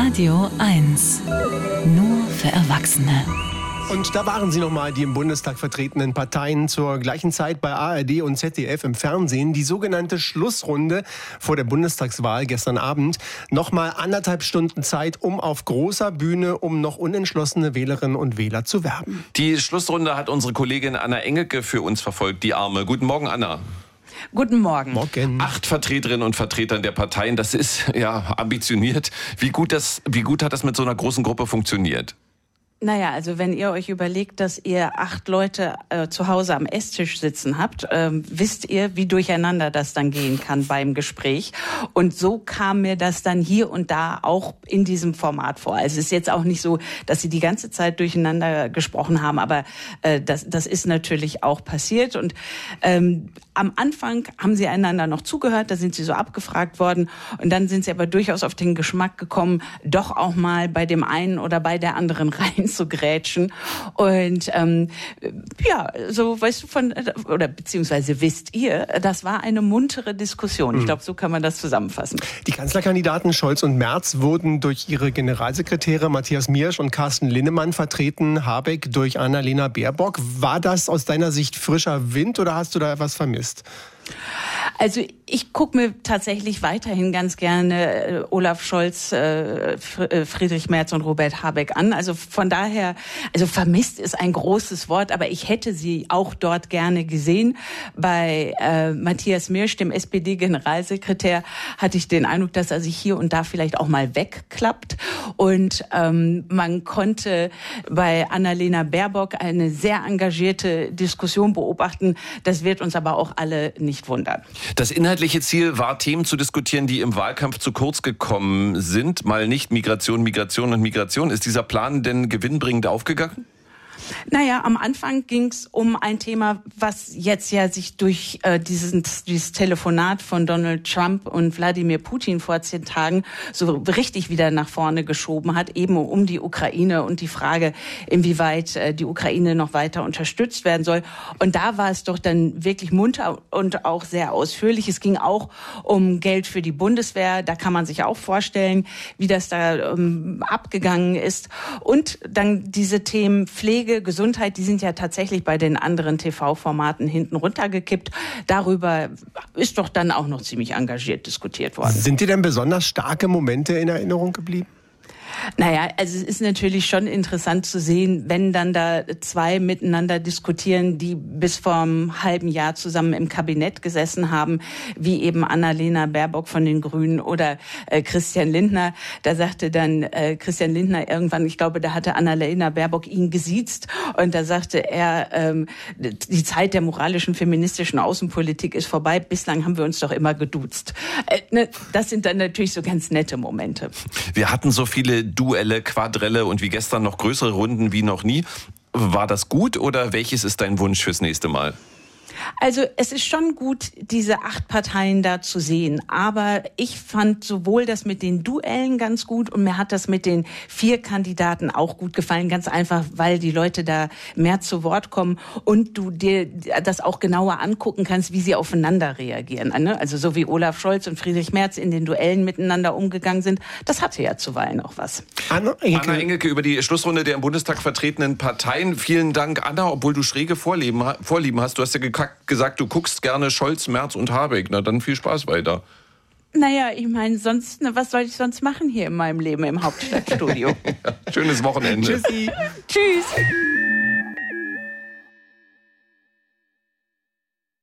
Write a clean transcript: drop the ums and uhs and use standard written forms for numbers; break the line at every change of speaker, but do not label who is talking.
Radio 1. Nur für Erwachsene.
Und da waren sie nochmal, die im Bundestag vertretenen Parteien, zur gleichen Zeit bei ARD und ZDF im Fernsehen. Die sogenannte Schlussrunde vor der Bundestagswahl gestern Abend. Nochmal 1,5 Stunden Zeit, um auf großer Bühne um noch unentschlossene Wählerinnen und Wähler zu werben.
Die Schlussrunde hat unsere Kollegin Anna Engelke für uns verfolgt, die Arme. Guten Morgen, Anna.
Guten Morgen.
Morgen.
8 Vertreterinnen und Vertretern der Parteien, das ist ja ambitioniert. Wie gut hat das mit so einer großen Gruppe funktioniert?
Naja, also wenn ihr euch überlegt, dass ihr 8 Leute zu Hause am Esstisch sitzen habt, wisst ihr, wie durcheinander das dann gehen kann beim Gespräch. Und so kam mir das dann hier und da auch in diesem Format vor. Also es ist jetzt auch nicht so, dass sie die ganze Zeit durcheinander gesprochen haben, aber das ist natürlich auch passiert. Und am Anfang haben sie einander noch zugehört, da sind sie so abgefragt worden. Und dann sind sie aber durchaus auf den Geschmack gekommen, doch auch mal bei dem einen oder bei der anderen rein zu grätschen. Und ja, so weißt du beziehungsweise wisst ihr, das war eine muntere Diskussion. Ich glaube, so kann man das zusammenfassen.
Die Kanzlerkandidaten Scholz und Merz wurden durch ihre Generalsekretäre Matthias Miersch und Carsten Linnemann vertreten, Habeck durch Annalena Baerbock. War das aus deiner Sicht frischer Wind oder hast du da etwas vermisst?
Also ich gucke mir tatsächlich weiterhin ganz gerne Olaf Scholz, Friedrich Merz und Robert Habeck an. Also von daher, also vermisst ist ein großes Wort, aber ich hätte sie auch dort gerne gesehen. Bei Matthias Miersch, dem SPD-Generalsekretär, hatte ich den Eindruck, dass er sich hier und da vielleicht auch mal wegklappt. Und man konnte bei Annalena Baerbock eine sehr engagierte Diskussion beobachten. Das wird uns aber auch alle nicht wundern.
Das inhaltliche Ziel war, Themen zu diskutieren, die im Wahlkampf zu kurz gekommen sind. Mal nicht Migration, Migration und Migration. Ist dieser Plan denn gewinnbringend aufgegangen?
Naja, am Anfang ging es um ein Thema, was jetzt ja sich durch dieses Telefonat von Donald Trump und Wladimir Putin vor 10 Tagen so richtig wieder nach vorne geschoben hat, eben um die Ukraine und die Frage, inwieweit die Ukraine noch weiter unterstützt werden soll. Und da war es doch dann wirklich munter und auch sehr ausführlich. Es ging auch um Geld für die Bundeswehr. Da kann man sich auch vorstellen, wie das da abgegangen ist. Und dann diese Themen Pflege, Gesundheit, die sind ja tatsächlich bei den anderen TV-Formaten hinten runtergekippt. Darüber ist doch dann auch noch ziemlich engagiert diskutiert worden.
Sind dir denn besonders starke Momente in Erinnerung geblieben?
Naja, also es ist natürlich schon interessant zu sehen, wenn dann da 2 miteinander diskutieren, die bis vor einem halben Jahr zusammen im Kabinett gesessen haben, wie eben Annalena Baerbock von den Grünen oder Christian Lindner. Da sagte dann Christian Lindner irgendwann, ich glaube, da hatte Annalena Baerbock ihn gesiezt und da sagte er, die Zeit der moralischen, feministischen Außenpolitik ist vorbei. Bislang haben wir uns doch immer geduzt. Das sind dann natürlich so ganz nette Momente.
Wir hatten so viele Duelle, Quadrelle und wie gestern noch größere Runden wie noch nie. War das gut oder welches ist dein Wunsch fürs nächste Mal?
Also es ist schon gut, diese 8 Parteien da zu sehen. Aber ich fand sowohl das mit den Duellen ganz gut und mir hat das mit den 4 Kandidaten auch gut gefallen. Ganz einfach, weil die Leute da mehr zu Wort kommen und du dir das auch genauer angucken kannst, wie sie aufeinander reagieren. Also so wie Olaf Scholz und Friedrich Merz in den Duellen miteinander umgegangen sind. Das hatte ja zuweilen auch was.
Anna Engelke über die Schlussrunde der im Bundestag vertretenen Parteien. Vielen Dank, Anna, obwohl du schräge Vorlieben hast. Du hast ja gesagt, du guckst gerne Scholz, Merz und Habeck. Na dann viel Spaß weiter.
Naja, ich meine, sonst, was soll ich sonst machen hier in meinem Leben im Hauptstadtstudio?
Ja, schönes Wochenende.
Tschüssi.
Tschüss.